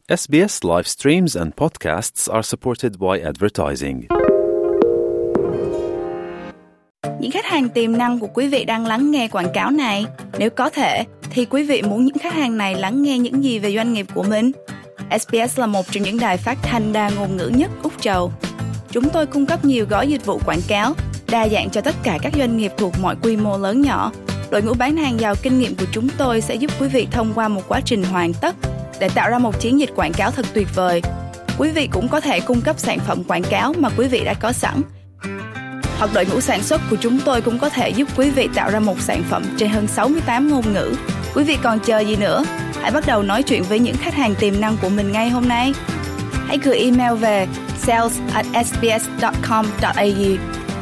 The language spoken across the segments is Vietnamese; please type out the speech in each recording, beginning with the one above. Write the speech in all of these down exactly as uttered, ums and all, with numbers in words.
S B S live streams and podcasts are supported by advertising. Những khách hàng tiềm năng của quý vị đang lắng nghe quảng cáo này. Nếu có thể, thì quý vị muốn những khách hàng này lắng nghe những gì về doanh nghiệp của mình? S B S là một trong những đài phát thanh đa ngôn ngữ nhất Úc Châu. Chúng tôi cung cấp nhiều gói dịch vụ quảng cáo, đa dạng cho tất cả các doanh nghiệp thuộc mọi quy mô lớn nhỏ. Đội ngũ bán hàng giàu kinh nghiệm của chúng tôi sẽ giúp quý vị thông qua một quá trình hoàn tất để tạo ra một chiến dịch quảng cáo thật tuyệt vời. Quý vị cũng có thể cung cấp sản phẩm quảng cáo mà quý vị đã có sẵn. Hoặc đội ngũ sản xuất của chúng tôi cũng có thể giúp quý vị tạo ra một sản phẩm trên hơn sáu mươi tám ngôn ngữ. Quý vị còn chờ gì nữa? Hãy bắt đầu nói chuyện với những khách hàng tiềm năng của mình ngay hôm nay. Hãy gửi email về sales at s b s dot com dot a u.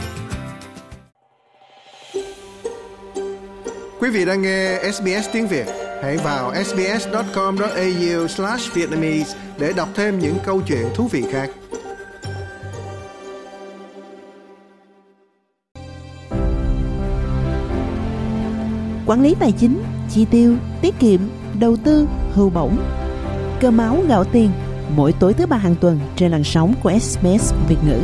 Quý vị đang nghe S B S tiếng Việt. Hãy vào s b s dot com dot a u slash vietnamese để đọc thêm những câu chuyện thú vị khác. Quản lý tài chính, chi tiêu, tiết kiệm, đầu tư, hưu bổng. Cơm áo gạo tiền, mỗi tối thứ ba hàng tuần trên làn sóng của S B S Việt ngữ.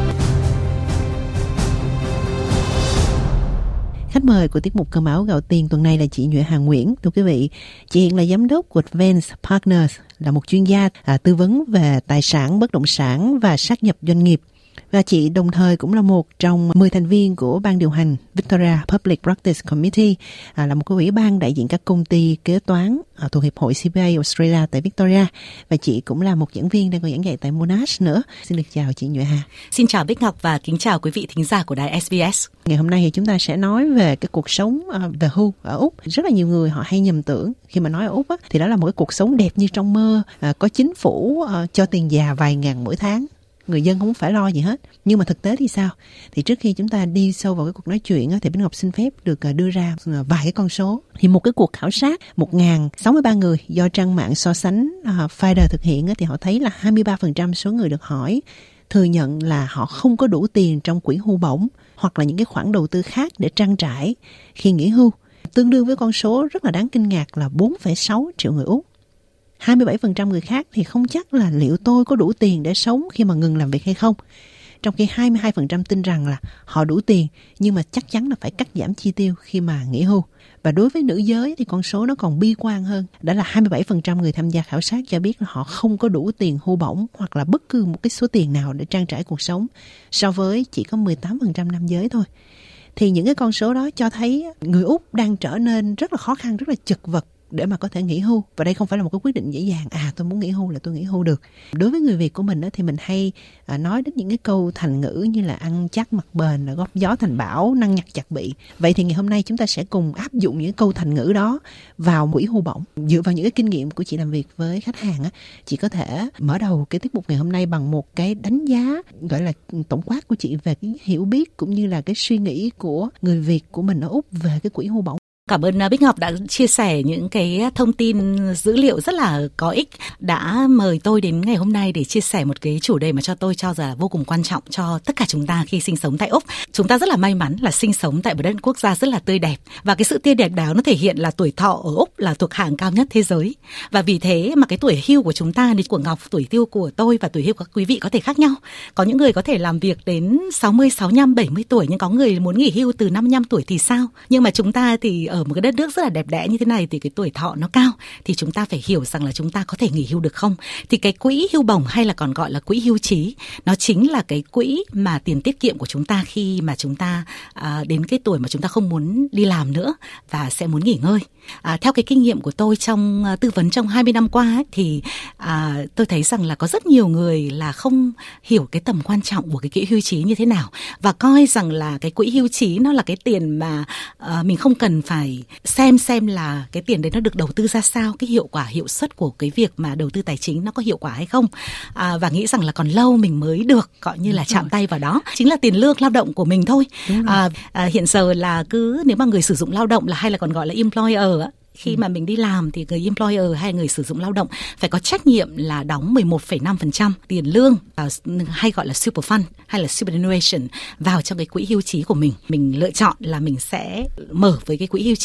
Khách mời của tiết mục Cơm áo gạo tiền tuần này là chị Nhuệ Hà Nguyễn. Thưa quý vị, chị hiện là giám đốc của Advance Partners, là một chuyên gia à, tư vấn về tài sản, bất động sản và sát nhập doanh nghiệp. Và chị đồng thời cũng là một trong mười thành viên của ban điều hành Victoria Public Practice Committee, à, là một cái ủy ban đại diện các công ty kế toán à, thuộc Hiệp hội C P A Australia tại Victoria. Và chị cũng là một giảng viên đang còn giảng dạy tại Monash nữa. Xin được chào chị Nhuệ Hà. Xin chào Bích Ngọc và kính chào quý vị thính giả của đài S B S. Ngày hôm nay thì chúng ta sẽ nói về cái cuộc sống à, về hưu ở Úc. Rất là nhiều người họ hay nhầm tưởng khi mà nói ở Úc á, thì đó là một cái cuộc sống đẹp như trong mơ, à, có chính phủ à, cho tiền già vài ngàn mỗi tháng. Người dân không phải lo gì hết. Nhưng mà thực tế thì sao? Thì trước khi chúng ta đi sâu vào cái cuộc nói chuyện thì Bích Ngọc xin phép được đưa ra vài cái con số. Thì một cái cuộc khảo sát một nghìn sáu mươi ba người do trang mạng so sánh uh, Finder thực hiện thì họ thấy là hai mươi ba phần trăm số người được hỏi thừa nhận là họ không có đủ tiền trong quỹ hưu bổng hoặc là những cái khoản đầu tư khác để trang trải khi nghỉ hưu. Tương đương với con số rất là đáng kinh ngạc là bốn phẩy sáu triệu người Úc. hai mươi bảy phần trăm người khác thì không chắc là liệu tôi có đủ tiền để sống khi mà ngừng làm việc hay không. Trong khi hai mươi hai phần trăm tin rằng là họ đủ tiền nhưng mà chắc chắn là phải cắt giảm chi tiêu khi mà nghỉ hưu. Và đối với nữ giới thì con số nó còn bi quan hơn. Đó là hai mươi bảy phần trăm người tham gia khảo sát cho biết là họ không có đủ tiền hưu bổng hoặc là bất cứ một cái số tiền nào để trang trải cuộc sống, so với chỉ có mười tám phần trăm nam giới thôi. Thì những cái con số đó cho thấy người Úc đang trở nên rất là khó khăn, rất là chật vật để mà có thể nghỉ hưu. Và đây không phải là một cái quyết định dễ dàng. À tôi muốn nghỉ hưu là tôi nghỉ hưu được. Đối với người Việt của mình đó, thì mình hay à, nói đến những cái câu thành ngữ như là ăn chắc mặc bền, là góp gió thành bão, năng nhặt chặt bị. Vậy thì ngày hôm nay chúng ta sẽ cùng áp dụng những câu thành ngữ đó vào quỹ hưu bổng. Dựa vào những cái kinh nghiệm của chị làm việc với khách hàng á, chị có thể mở đầu cái tiết mục ngày hôm nay bằng một cái đánh giá gọi là tổng quát của chị về cái hiểu biết cũng như là cái suy nghĩ của người Việt của mình ở Úc về cái quỹ hưu bổng. Cảm ơn Bích Ngọc đã chia sẻ những cái thông tin dữ liệu rất là có ích, đã mời tôi đến ngày hôm nay để chia sẻ một cái chủ đề mà cho tôi cho là vô cùng quan trọng cho tất cả chúng ta khi sinh sống tại Úc. Chúng ta rất là may mắn là sinh sống tại một đất quốc gia rất là tươi đẹp, và cái sự tươi đẹp đó nó thể hiện là tuổi thọ ở Úc là thuộc hàng cao nhất thế giới. Và vì thế mà cái tuổi hưu của chúng ta, của Ngọc, tuổi hưu của tôi và tuổi hưu của các quý vị có thể khác nhau. Có những người có thể làm việc đến sáu mươi, sáu mươi lăm, bảy mươi tuổi, nhưng có người muốn nghỉ hưu từ năm mươi lăm tuổi thì sao? Nhưng mà chúng ta thì ở một cái đất nước rất là đẹp đẽ như thế này thì cái tuổi thọ nó cao, thì chúng ta phải hiểu rằng là chúng ta có thể nghỉ hưu được không. Thì cái quỹ hưu bổng hay là còn gọi là quỹ hưu trí, nó chính là cái quỹ mà tiền tiết kiệm của chúng ta khi mà chúng ta à, đến cái tuổi mà chúng ta không muốn đi làm nữa và sẽ muốn nghỉ ngơi. À, theo cái kinh nghiệm của tôi trong uh, tư vấn trong hai mươi năm qua ấy, thì à, tôi thấy rằng là có rất nhiều người là không hiểu cái tầm quan trọng của cái quỹ hưu trí như thế nào, và coi rằng là cái quỹ hưu trí nó là cái tiền mà uh, mình không cần phải xem xem là cái tiền đấy nó được đầu tư ra sao, cái hiệu quả hiệu suất của cái việc mà đầu tư tài chính nó có hiệu quả hay không, à, và nghĩ rằng là còn lâu mình mới được gọi như là chạm tay vào đó, chính là tiền lương lao động của mình thôi. À, à, hiện giờ là cứ nếu mà người sử dụng lao động là hay là còn gọi là employer á, khi mà mình đi làm thì người employer hay người sử dụng lao động phải có trách nhiệm là đóng mười một phẩy năm phần trăm tiền lương, hay gọi là super fund hay là superannuation, vào trong cái quỹ hưu trí của mình. Mình lựa chọn là mình sẽ mở với cái quỹ hưu trí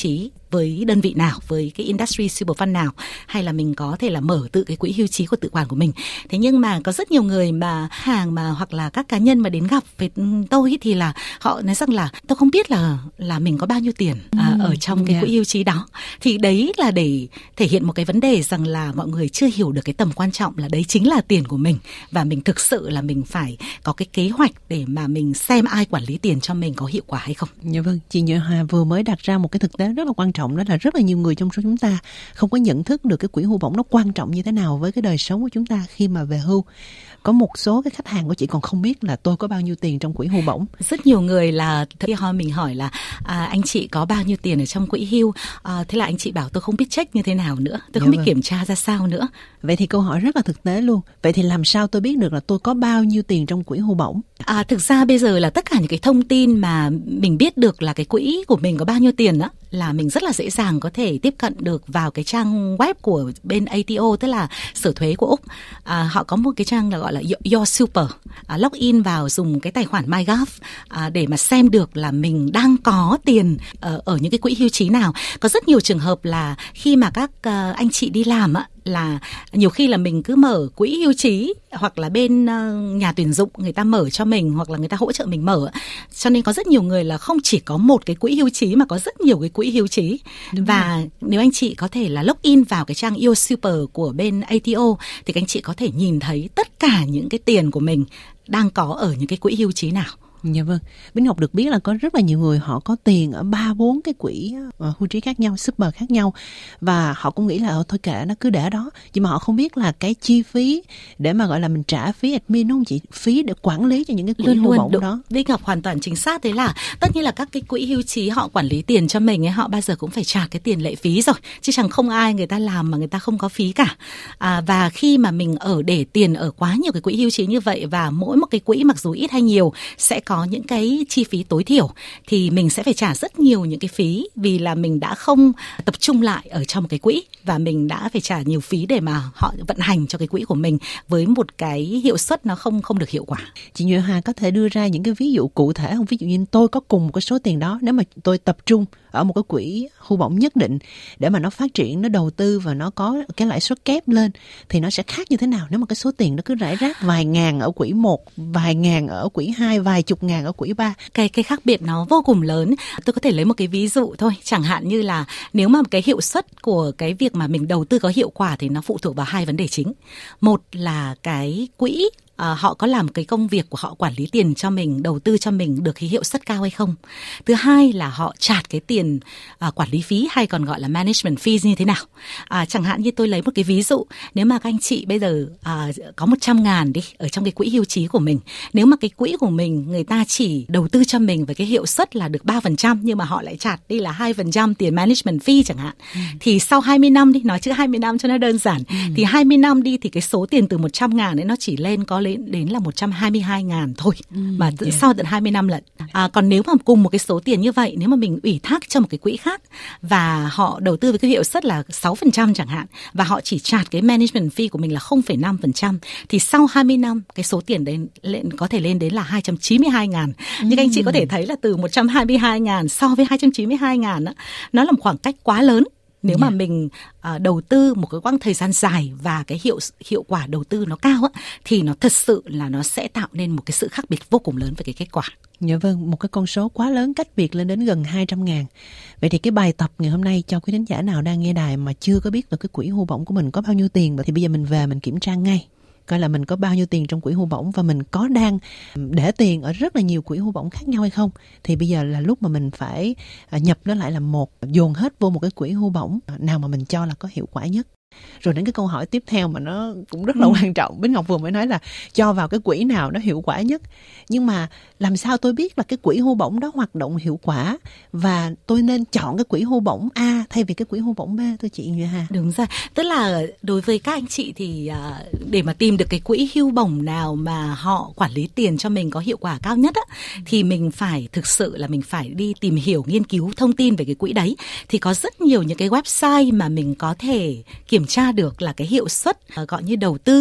với đơn vị nào, với cái industry super fund nào, hay là mình có thể là mở tự cái quỹ hưu trí của tự quản của mình. Thế nhưng mà có rất nhiều người mà hàng mà hoặc là các cá nhân mà đến gặp với tôi thì là họ nói rằng là tôi không biết là là mình có bao nhiêu tiền à, ở trong cái yeah. quỹ hưu trí đó. Thì đấy là để thể hiện một cái vấn đề rằng là mọi người chưa hiểu được cái tầm quan trọng là đấy chính là tiền của mình, và mình thực sự là mình phải có cái kế hoạch để mà mình xem ai quản lý tiền cho mình có hiệu quả hay không. Dạ vâng, chị Nhật Hà vừa mới đặt ra một cái thực tế rất là quan trọng, đó là rất là nhiều người trong số chúng ta không có nhận thức được cái quỹ hưu bổng nó quan trọng như thế nào với cái đời sống của chúng ta khi mà về hưu. Có một số cái khách hàng của chị còn không biết là tôi có bao nhiêu tiền trong quỹ hưu bổng. Rất nhiều người là khi họ mình hỏi là à, anh chị có bao nhiêu tiền ở trong quỹ hưu, à, thế là anh chị bảo tôi không biết check như thế nào nữa, tôi không dạ biết vâng. kiểm tra ra sao nữa. Vậy thì câu hỏi rất là thực tế luôn. Vậy thì làm sao tôi biết được là tôi có bao nhiêu tiền trong quỹ hưu bổng? À, thực ra bây giờ là tất cả những cái thông tin mà mình biết được là cái quỹ của mình có bao nhiêu tiền đó, là mình rất là dễ dàng có thể tiếp cận được vào cái trang web của bên a tê o, tức là sở thuế của Úc. À, họ có một cái trang là gọi là Your Super. À, login vào dùng cái tài khoản MyGov à, để mà xem được là mình đang có tiền ở, ở những cái quỹ hưu trí nào. Có rất nhiều trường hợp là khi mà các uh, anh chị đi làm á, là nhiều khi là mình cứ mở quỹ hưu trí hoặc là bên uh, nhà tuyển dụng người ta mở cho mình, hoặc là người ta hỗ trợ mình mở, cho nên có rất nhiều người là không chỉ có một cái quỹ hưu trí mà có rất nhiều cái quỹ hưu trí. Đúng và rồi. Nếu anh chị có thể là login vào cái trang Your Super của bên a tê o thì các anh chị có thể nhìn thấy tất cả những cái tiền của mình đang có ở những cái quỹ hưu trí nào. Dạ vâng, Bính Ngọc được biết là có rất là nhiều người họ có tiền ở ba bốn cái quỹ uh, hưu trí khác nhau, super khác nhau, và họ cũng nghĩ là ờ, thôi kệ nó cứ để đó, nhưng mà họ không biết là cái chi phí để mà gọi là mình trả phí admin, đúng không chị? Phí để quản lý cho những cái quỹ hưu bổng đó. Bính Ngọc hoàn toàn chính xác, thế là tất nhiên là các cái quỹ hưu trí họ quản lý tiền cho mình ấy, họ bao giờ cũng phải trả cái tiền lệ phí rồi, chứ chẳng không ai người ta làm mà người ta không có phí cả. À, và khi mà mình ở để tiền ở quá nhiều cái quỹ hưu trí như vậy, và mỗi một cái quỹ mặc dù ít hay nhiều sẽ có những cái chi phí tối thiểu, thì mình sẽ phải trả rất nhiều những cái phí, vì là mình đã không tập trung lại ở trong một cái quỹ, và mình đã phải trả nhiều phí để mà họ vận hành cho cái quỹ của mình với một cái hiệu suất nó không không được hiệu quả. Chị Nhật Hà có thể đưa ra những cái ví dụ cụ thể không? Ví dụ như tôi có cùng một cái số tiền đó, nếu mà tôi tập trung ở một cái quỹ hưu bổng nhất định để mà nó phát triển, nó đầu tư và nó có cái lãi suất kép lên, thì nó sẽ khác như thế nào nếu mà cái số tiền nó cứ rải rác vài ngàn ở quỹ một, vài ngàn ở quỹ hai, vài chục ngàn ở quỹ ba? Cái cái khác biệt nó vô cùng lớn. Tôi có thể lấy một cái ví dụ thôi, chẳng hạn như là nếu mà cái hiệu suất của cái việc mà mình đầu tư có hiệu quả thì nó phụ thuộc vào hai vấn đề chính. Một là cái quỹ À, họ có làm cái công việc của họ quản lý tiền cho mình, đầu tư cho mình được cái hiệu suất cao hay không. Thứ hai là họ chart cái tiền à, quản lý phí hay còn gọi là management fees như thế nào. À, chẳng hạn như tôi lấy một cái ví dụ, nếu mà các anh chị bây giờ à, có một trăm ngàn đi ở trong cái quỹ hưu trí của mình, nếu mà cái quỹ của mình người ta chỉ đầu tư cho mình với cái hiệu suất là được ba phần trăm, nhưng mà họ lại chart đi là hai phần trăm tiền management fee chẳng hạn, ừ. thì sau hai mươi năm đi, nói chữ hai mươi năm cho nó đơn giản, ừ. thì hai mươi năm đi thì cái số tiền từ một trăm ngàn ấy nó chỉ lên có đến là một trăm hai mươi hai ngàn thôi, ừ, mà yeah. sau tận hai mươi năm lận. À, còn nếu mà cùng một cái số tiền như vậy, nếu mà mình ủy thác cho một cái quỹ khác và họ đầu tư với cái hiệu suất là sáu phần trăm chẳng hạn, và họ chỉ chart cái management fee của mình là không phẩy năm phần trăm, thì sau hai mươi năm cái số tiền đấy lên, có thể lên đến là hai trăm chín mươi hai ngàn. Ừ. Nhưng anh chị có thể thấy là từ một trăm hai mươi hai ngàn so với hai trăm chín mươi hai ngàn đó, nó là một khoảng cách quá lớn. Nếu yeah. mà mình uh, đầu tư một cái quãng thời gian dài và cái hiệu hiệu quả đầu tư nó cao á, thì nó thật sự là nó sẽ tạo nên một cái sự khác biệt vô cùng lớn về cái kết quả. Dạ vâng, một cái con số quá lớn, cách biệt lên đến gần hai trăm ngàn. Vậy thì cái bài tập ngày hôm nay cho quý thính giả nào đang nghe đài mà chưa có biết được cái quỹ hưu bổng của mình có bao nhiêu tiền, thì bây giờ mình về mình kiểm tra ngay, coi là mình có bao nhiêu tiền trong quỹ hưu bổng và mình có đang để tiền ở rất là nhiều quỹ hưu bổng khác nhau hay không. Thì bây giờ là lúc mà mình phải nhập nó lại là một, dồn hết vô một cái quỹ hưu bổng nào mà mình cho là có hiệu quả nhất. Rồi đến cái câu hỏi tiếp theo mà nó cũng rất là ừ. quan trọng. Bính Ngọc vừa mới nói là cho vào cái quỹ nào nó hiệu quả nhất. Nhưng mà làm sao tôi biết là cái quỹ hưu bổng đó hoạt động hiệu quả và tôi nên chọn cái quỹ hưu bổng A thay vì cái quỹ hưu bổng B, thưa chị Nhật Hà? Đúng rồi. Tức là đối với các anh chị thì để mà tìm được cái quỹ hưu bổng nào mà họ quản lý tiền cho mình có hiệu quả cao nhất á, thì mình phải thực sự là mình phải đi tìm hiểu, nghiên cứu thông tin về cái quỹ đấy. Thì có rất nhiều những cái website mà mình có thể kiểm tra được là cái hiệu suất gọi như đầu tư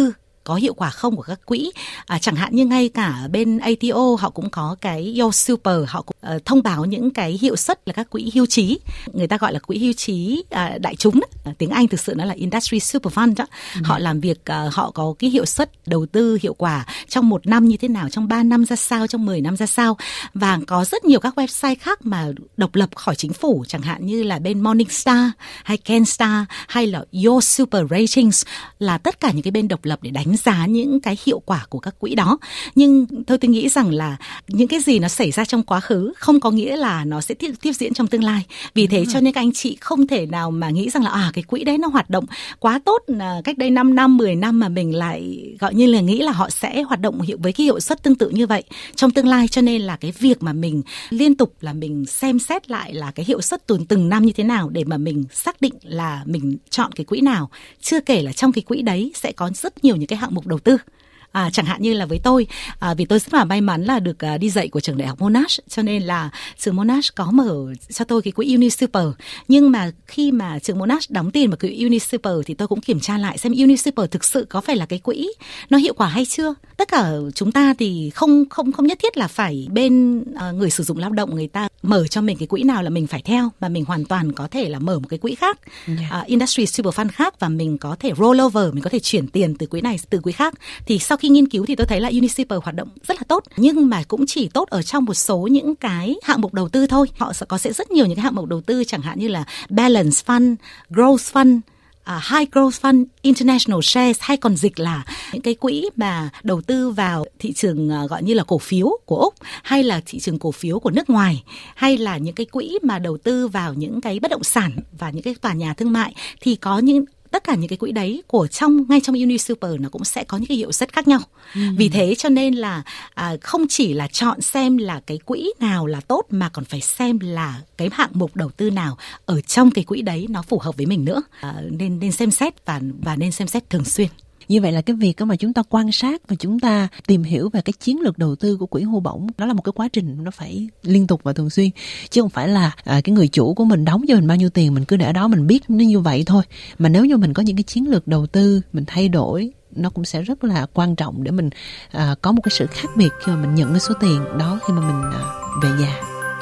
có hiệu quả không của các quỹ. À, chẳng hạn như ngay cả bên a tê o họ cũng có cái Your Super, họ cũng uh, thông báo những cái hiệu suất là các quỹ hưu trí, người ta gọi là quỹ hưu trí uh, đại chúng đó. Tiếng Anh thực sự nó là Industry Super Fund đó. Ừ. Họ làm việc, uh, họ có cái hiệu suất đầu tư hiệu quả trong một năm như thế nào, trong ba năm ra sao, trong mười năm ra sao. Và có rất nhiều các website khác mà độc lập khỏi chính phủ, chẳng hạn như là bên Morningstar hay Kenstar hay là Your Super Ratings, là tất cả những cái bên độc lập để đánh giá những cái hiệu quả của các quỹ đó. Nhưng thôi tôi nghĩ rằng là những cái gì nó xảy ra trong quá khứ không có nghĩa là nó sẽ tiếp, tiếp diễn trong tương lai. Vì thế cho nên các anh chị không thể nào mà nghĩ rằng là à cái quỹ đấy nó hoạt động quá tốt là cách đây năm năm, mười năm mà mình lại gọi như là nghĩ là họ sẽ hoạt động hiệu với cái hiệu suất tương tự như vậy trong tương lai. Cho nên là cái việc mà mình liên tục là mình xem xét lại là cái hiệu suất từng từng năm như thế nào để mà mình xác định là mình chọn cái quỹ nào. Chưa kể là trong cái quỹ đấy sẽ có rất nhiều những cái hạng mục đầu tư. À, chẳng hạn như là với tôi, à, vì tôi rất là may mắn là được à, đi dạy của trường đại học Monash, cho nên là trường Monash có mở cho tôi cái quỹ Unisuper. Nhưng mà khi mà trường Monash đóng tiền vào quỹ Unisuper thì tôi cũng kiểm tra lại xem Unisuper thực sự có phải là cái quỹ nó hiệu quả hay chưa. Tất cả chúng ta thì không không không nhất thiết là phải bên à, người sử dụng lao động người ta mở cho mình cái quỹ nào là mình phải theo, mà mình hoàn toàn có thể là mở một cái quỹ khác, yeah. à, Industry Super Fund khác, và mình có thể roll over, mình có thể chuyển tiền từ quỹ này từ quỹ khác. Thì sau khi nghiên cứu thì tôi thấy là Unisuper hoạt động rất là tốt, nhưng mà cũng chỉ tốt ở trong một số những cái hạng mục đầu tư thôi. Họ sẽ có sẽ rất nhiều những cái hạng mục đầu tư, chẳng hạn như là Balance Fund, Growth Fund, Uh, High Growth Fund, International Shares, hay còn dịch là những cái quỹ mà đầu tư vào thị trường uh, gọi như là cổ phiếu của Úc, hay là thị trường cổ phiếu của nước ngoài, hay là những cái quỹ mà đầu tư vào những cái bất động sản và những cái tòa nhà thương mại. Thì có những tất cả những cái quỹ đấy của trong ngay trong Unisuper nó cũng sẽ có những cái hiệu suất khác nhau. Ừ. Vì thế cho nên là à, không chỉ là chọn xem là cái quỹ nào là tốt, mà còn phải xem là cái hạng mục đầu tư nào ở trong cái quỹ đấy nó phù hợp với mình nữa. À, nên nên xem xét và và nên xem xét thường xuyên. Như vậy là cái việc mà chúng ta quan sát và chúng ta tìm hiểu về cái chiến lược đầu tư của quỹ hưu bổng, đó là một cái quá trình nó phải liên tục và thường xuyên, chứ không phải là à, cái người chủ của mình đóng cho mình bao nhiêu tiền mình cứ để đó mình biết nó như vậy thôi. Mà nếu như mình có những cái chiến lược đầu tư mình thay đổi, nó cũng sẽ rất là quan trọng để mình à, có một cái sự khác biệt khi mà mình nhận cái số tiền đó khi mà mình à, về già.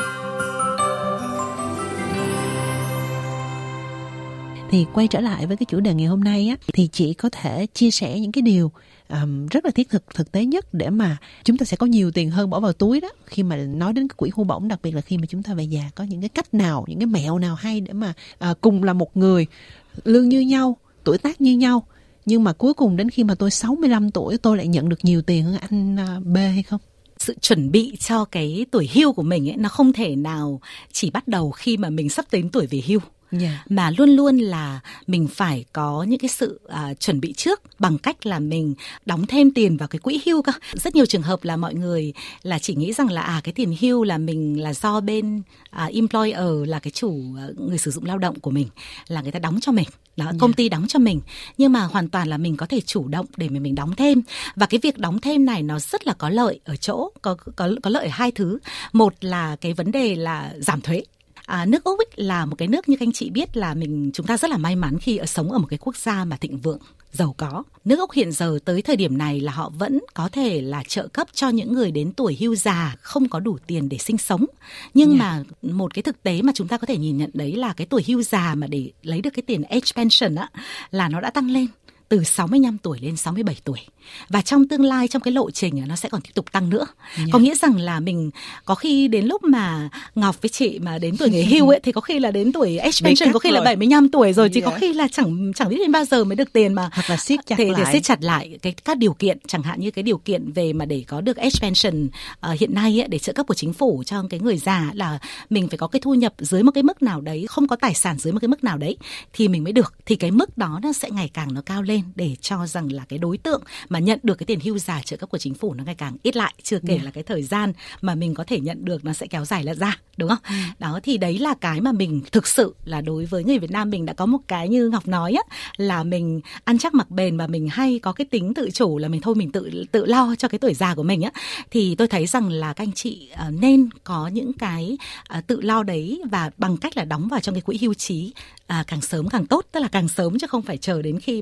Thì quay trở lại với cái chủ đề ngày hôm nay á, thì chị có thể chia sẻ những cái điều um, rất là thiết thực, thực tế nhất để mà chúng ta sẽ có nhiều tiền hơn bỏ vào túi đó khi mà nói đến cái quỹ hưu bổng, đặc biệt là khi mà chúng ta về già. Có những cái cách nào, những cái mẹo nào hay để mà uh, cùng là một người lương như nhau, tuổi tác như nhau, nhưng mà cuối cùng đến khi mà tôi sáu mươi lăm tuổi tôi lại nhận được nhiều tiền hơn anh uh, B hay không? Sự chuẩn bị cho cái tuổi hưu của mình ấy, nó không thể nào chỉ bắt đầu khi mà mình sắp đến tuổi về hưu. Yeah. Mà luôn luôn là mình phải có những cái sự uh, chuẩn bị trước bằng cách là mình đóng thêm tiền vào cái quỹ hưu cơ. Rất nhiều trường hợp là mọi người là chỉ nghĩ rằng là à cái tiền hưu là mình là do bên uh, employer, là cái chủ uh, người sử dụng lao động của mình là người ta đóng cho mình. Đó, công ty đóng cho mình, nhưng mà hoàn toàn là mình có thể chủ động để mà mình đóng thêm. Và cái việc đóng thêm này nó rất là có lợi ở chỗ có có có lợi ở hai thứ. Một là cái vấn đề là giảm thuế. À, nước Úc ấy là một cái nước như các anh chị biết là mình chúng ta rất là may mắn khi ở sống ở một cái quốc gia mà thịnh vượng, giàu có. Nước Úc hiện giờ tới thời điểm này là họ vẫn có thể là trợ cấp cho những người đến tuổi hưu già không có đủ tiền để sinh sống. Nhưng yeah. mà một cái thực tế mà chúng ta có thể nhìn nhận đấy là cái tuổi hưu già mà để lấy được cái tiền age pension á, là nó đã tăng lên từ sáu mươi lăm tuổi lên sáu mươi bảy tuổi. Và trong tương lai, trong cái lộ trình nó sẽ còn tiếp tục tăng nữa. Yeah. Có nghĩa rằng là mình có khi đến lúc mà Ngọc với chị mà đến tuổi nghỉ hưu ấy thì có khi là đến tuổi age pension có khi rồi. Là bảy mươi lăm tuổi rồi, thì yeah. có khi là chẳng chẳng biết đến bao giờ mới được tiền mà. Hoặc là siết chặt thì, lại. Để siết chặt lại cái các điều kiện, chẳng hạn như cái điều kiện về mà để có được age pension uh, hiện nay ấy, để trợ cấp của chính phủ cho cái người già là mình phải có cái thu nhập dưới một cái mức nào đấy, không có tài sản dưới một cái mức nào đấy thì mình mới được. Thì cái mức đó nó sẽ ngày càng nó cao lên để cho rằng là cái đối tượng mà nhận được cái tiền hưu già trợ cấp của chính phủ nó ngày càng ít lại, chưa kể yeah. là cái thời gian mà mình có thể nhận được nó sẽ kéo dài lại ra, đúng không? Mm. Đó thì đấy là cái mà mình thực sự là đối với người Việt Nam mình đã có một cái như Ngọc nói á, là mình ăn chắc mặc bền và mình hay có cái tính tự chủ, là mình thôi mình tự tự lo cho cái tuổi già của mình á. Thì tôi thấy rằng là các anh chị uh, nên có những cái uh, tự lo đấy, và bằng cách là đóng vào trong cái quỹ hưu trí uh, càng sớm càng tốt, tức là càng sớm chứ không phải chờ đến khi mà mình còn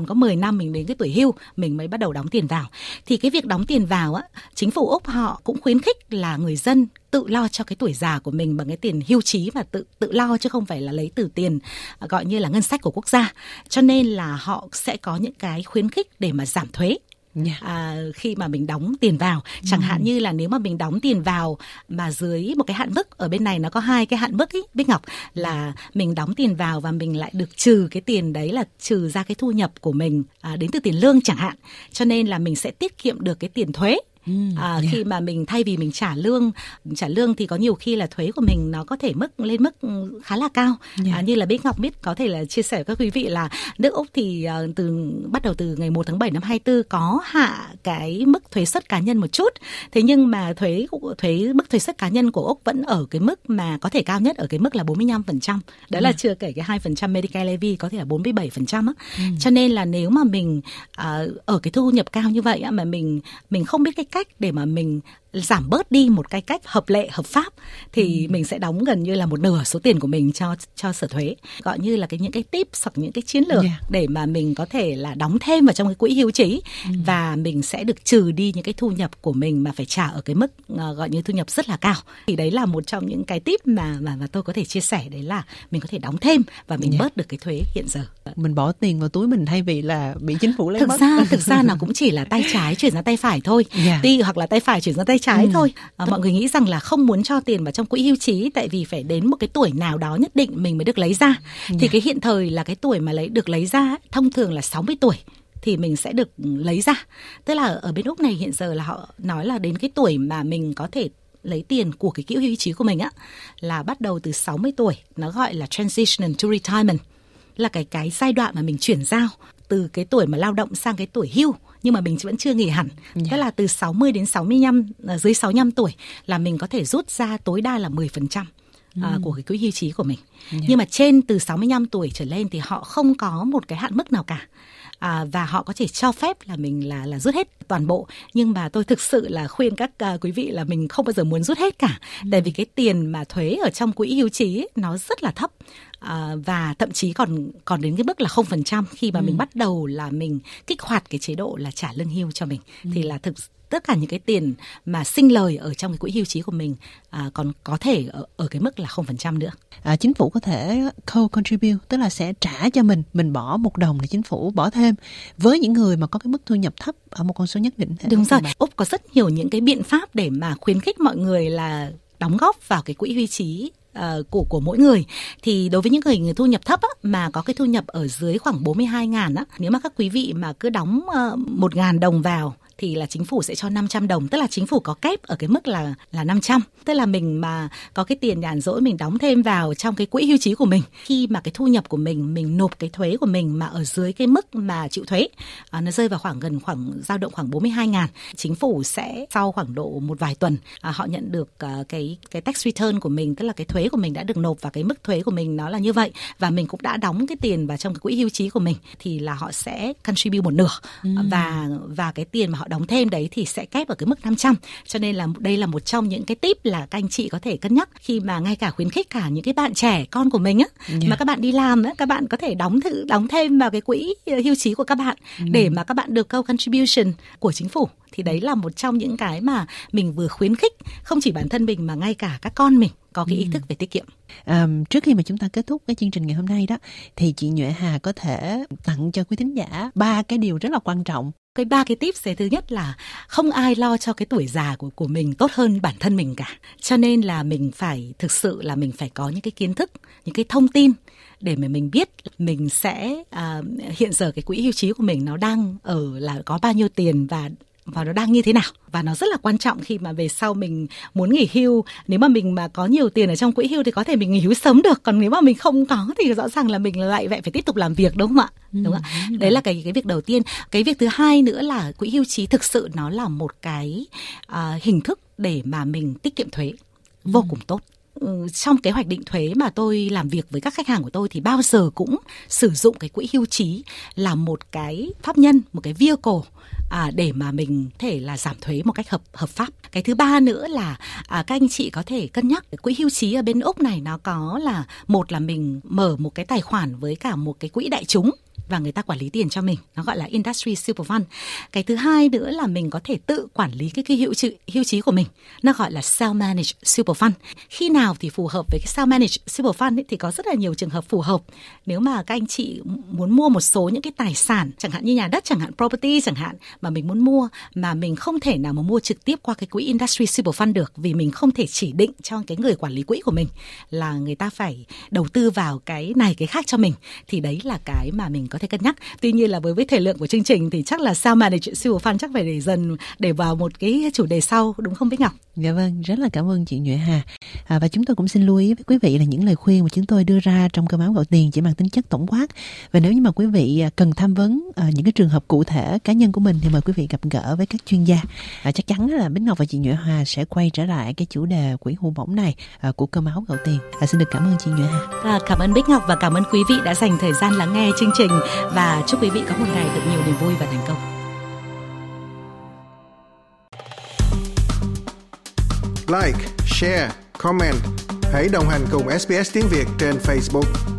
còn có mười năm mình đến cái tuổi hưu mình mới bắt đầu đóng tiền vào. Thì cái việc đóng tiền vào á, chính phủ Úc họ cũng khuyến khích là người dân tự lo cho cái tuổi già của mình bằng cái tiền hưu trí và tự tự lo, chứ không phải là lấy từ tiền gọi như là ngân sách của quốc gia. Cho nên là họ sẽ có những cái khuyến khích để mà giảm thuế. Yeah. À, khi mà mình đóng tiền vào, chẳng ừ. hạn như là nếu mà mình đóng tiền vào mà dưới một cái hạn mức, ở bên này nó có hai cái hạn mức ý, Bích Ngọc, là mình đóng tiền vào và mình lại được trừ cái tiền đấy là trừ ra cái thu nhập của mình à, đến từ tiền lương chẳng hạn, cho nên là mình sẽ tiết kiệm được cái tiền thuế. À, yeah. Khi mà mình thay vì mình trả lương trả lương thì có nhiều khi là thuế của mình nó có thể mức lên mức khá là cao. Yeah. À, như là Bích Ngọc biết có thể là chia sẻ với các quý vị là nước Úc thì uh, từ bắt đầu từ ngày một tháng bảy năm hai tư có hạ cái mức thuế suất cá nhân một chút. Thế nhưng mà thuế thuế mức thuế suất cá nhân của Úc vẫn ở cái mức mà có thể cao nhất ở cái mức là bốn mươi lăm phần trăm. Đó yeah. là chưa kể cái hai phần trăm Medicare levy có thể là bốn mươi bảy phần trăm á. Mm. Cho nên là nếu mà mình uh, ở cái thu nhập cao như vậy á, mà mình mình không biết cái cách để mà mình giảm bớt đi một cái cách hợp lệ, hợp pháp thì ừ. mình sẽ đóng gần như là một nửa số tiền của mình cho cho sở thuế. Gọi như là cái những cái tips hoặc những cái chiến lược yeah. để mà mình có thể là đóng thêm vào trong cái quỹ hưu trí ừ. và mình sẽ được trừ đi những cái thu nhập của mình mà phải trả ở cái mức uh, gọi như thu nhập rất là cao. Thì đấy là một trong những cái tip mà mà mà tôi có thể chia sẻ, đấy là mình có thể đóng thêm và mình yeah. bớt được cái thuế hiện giờ. Mình bỏ tiền vào túi mình thay vì là bị chính phủ lấy thực mất. ra thực ra nó cũng chỉ là tay trái chuyển ra tay phải thôi. Yeah. Tuy hoặc là tay phải chuyển ra tay trái ừ. thôi. À, mọi người nghĩ rằng là không muốn cho tiền vào trong quỹ hưu trí tại vì phải đến một cái tuổi nào đó nhất định mình mới được lấy ra. Yeah. Thì cái hiện thời là cái tuổi mà lấy được lấy ra thông thường là sáu mươi tuổi thì mình sẽ được lấy ra. Tức là ở bên Úc này hiện giờ là họ nói là đến cái tuổi mà mình có thể lấy tiền của cái quỹ hưu trí của mình á là bắt đầu từ sáu mươi tuổi, nó gọi là transition to retirement, là cái cái giai đoạn mà mình chuyển giao từ cái tuổi mà lao động sang cái tuổi hưu nhưng mà mình vẫn chưa nghỉ hẳn. Yeah. Tức là từ sáu mươi đến sáu mươi lăm, dưới sáu mươi lăm tuổi là mình có thể rút ra tối đa là mười phần trăm mm. uh, của cái quỹ hưu trí của mình. Yeah. Nhưng mà trên từ sáu mươi lăm tuổi trở lên thì họ không có một cái hạn mức nào cả. À, và họ có thể cho phép là mình là là rút hết toàn bộ, nhưng mà tôi thực sự là khuyên các uh, quý vị là mình không bao giờ muốn rút hết cả, ừ. tại vì cái tiền mà thuế ở trong quỹ hưu trí ấy, nó rất là thấp. À, và thậm chí còn còn đến cái mức là không phần trăm khi mà ừ. mình bắt đầu là mình kích hoạt cái chế độ là trả lương hưu cho mình. Ừ. Thì là thực tất cả những cái tiền mà sinh lời ở trong cái quỹ hưu trí của mình à, còn có thể ở, ở cái mức là không phần trăm nữa. À, chính phủ có thể co-contribute, tức là sẽ trả cho mình, mình bỏ một đồng thì chính phủ bỏ thêm với những người mà có cái mức thu nhập thấp ở một con số nhất định. Đúng rồi, Úc có rất nhiều những cái biện pháp để mà khuyến khích mọi người là đóng góp vào cái quỹ hưu trí Uh, của của mỗi người. Thì đối với những người, người thu nhập thấp á, mà có cái thu nhập ở dưới khoảng bốn mươi hai ngàn á, nếu mà các quý vị mà cứ đóng uh, một ngàn đồng vào thì là chính phủ sẽ cho năm trăm đồng, tức là chính phủ có kép ở cái mức là là năm trăm. Tức là mình mà có cái tiền nhàn rỗi mình đóng thêm vào trong cái quỹ hưu trí của mình, khi mà cái thu nhập của mình mình nộp cái thuế của mình mà ở dưới cái mức mà chịu thuế, à, nó rơi vào khoảng gần khoảng dao động khoảng bốn mươi hai ngàn, chính phủ sẽ sau khoảng độ một vài tuần à, họ nhận được uh, cái cái tax return của mình, tức là cái thuế của mình đã được nộp và cái mức thuế của mình nó là như vậy, và mình cũng đã đóng cái tiền vào trong cái quỹ hưu trí của mình, thì là họ sẽ contribute một nửa ừ. và và cái tiền mà họ đóng thêm đấy thì sẽ kép ở cái mức năm trăm. Cho nên là đây là một trong những cái tip là các anh chị có thể cân nhắc khi mà ngay cả khuyến khích cả những cái bạn trẻ con của mình á, yeah. mà các bạn đi làm á, các bạn có thể đóng thử đóng thêm vào cái quỹ hưu trí của các bạn ừ. để mà các bạn được co-contribution của chính phủ. Thì đấy là một trong những cái mà mình vừa khuyến khích không chỉ bản thân mình mà ngay cả các con mình có cái ý thức về tiết kiệm. À, trước khi mà chúng ta kết thúc cái chương trình ngày hôm nay đó, thì chị Nhuệ Hà có thể tặng cho quý thính giả ba cái điều rất là quan trọng. Cái ba cái tips thứ nhất là không ai lo cho cái tuổi già của của mình tốt hơn bản thân mình cả. Cho nên là mình phải thực sự là mình phải có những cái kiến thức, những cái thông tin để mà mình biết mình sẽ à, hiện giờ cái quỹ hưu trí của mình nó đang ở là có bao nhiêu tiền và và nó đang như thế nào. Và nó rất là quan trọng khi mà về sau mình muốn nghỉ hưu. Nếu mà mình mà có nhiều tiền ở trong quỹ hưu thì có thể mình nghỉ hưu sớm được. Còn nếu mà mình không có thì rõ ràng là mình lại vậy phải tiếp tục làm việc, đúng không ạ? Đúng không ạ? Ừ, đấy là cái cái việc đầu tiên. Cái việc thứ hai nữa là quỹ hưu trí thực sự nó là một cái uh, hình thức để mà mình tiết kiệm thuế vô ừ. cùng tốt. Ừ, trong kế hoạch định thuế mà tôi làm việc với các khách hàng của tôi thì bao giờ cũng sử dụng cái quỹ hưu trí là một cái pháp nhân, một cái vehicle à, để mà mình thể là giảm thuế một cách hợp hợp pháp. Cái thứ ba nữa là à, các anh chị có thể cân nhắc cái quỹ hưu trí ở bên Úc này nó có là một là mình mở một cái tài khoản với cả một cái quỹ đại chúng. và người ta quản lý tiền cho mình, nó gọi là Industry Super Fund. Cái thứ hai nữa là mình có thể tự quản lý cái, cái hưu, trí, hưu trí của mình, nó gọi là Self-Managed Super Fund. Khi nào thì phù hợp với cái Self-Managed Super Fund ấy, thì có rất là nhiều trường hợp phù hợp. Nếu mà các anh chị muốn mua một số những cái tài sản, chẳng hạn như nhà đất, chẳng hạn property chẳng hạn, mà mình muốn mua mà mình không thể nào mà mua trực tiếp qua cái quỹ Industry Super Fund được, vì mình không thể chỉ định cho cái người quản lý quỹ của mình là người ta phải đầu tư vào cái này cái khác cho mình, thì đấy là cái mà mình có thể cân nhắc. Tuy nhiên là với với thời lượng của chương trình thì chắc là Self-Managed Super Fund chắc phải để dần để vào một cái chủ đề sau, đúng không Bích Ngọc? Dạ vâng, rất là cảm ơn chị Nhuệ Hà. À, và chúng tôi cũng xin lưu ý với quý vị là những lời khuyên mà chúng tôi đưa ra trong Cơm Áo Gạo Tiền chỉ mang tính chất tổng quát. Và nếu như mà quý vị cần tham vấn à, những cái trường hợp cụ thể cá nhân của mình thì mời quý vị gặp gỡ với các chuyên gia. À, chắc chắn là Bích Ngọc và chị Nhuệ Hà sẽ quay trở lại cái chủ đề quỹ hưu bổng này à, của Cơm Áo Gạo Tiền. À, xin được cảm ơn chị Nhuệ Hà. À, cảm ơn Bích Ngọc và cảm ơn quý vị đã dành thời gian lắng nghe chương trình, và chúc quý vị có một ngày thật nhiều niềm vui và thành công. Like, share, comment. Hãy đồng hành cùng ét bê ét Tiếng Việt trên Facebook.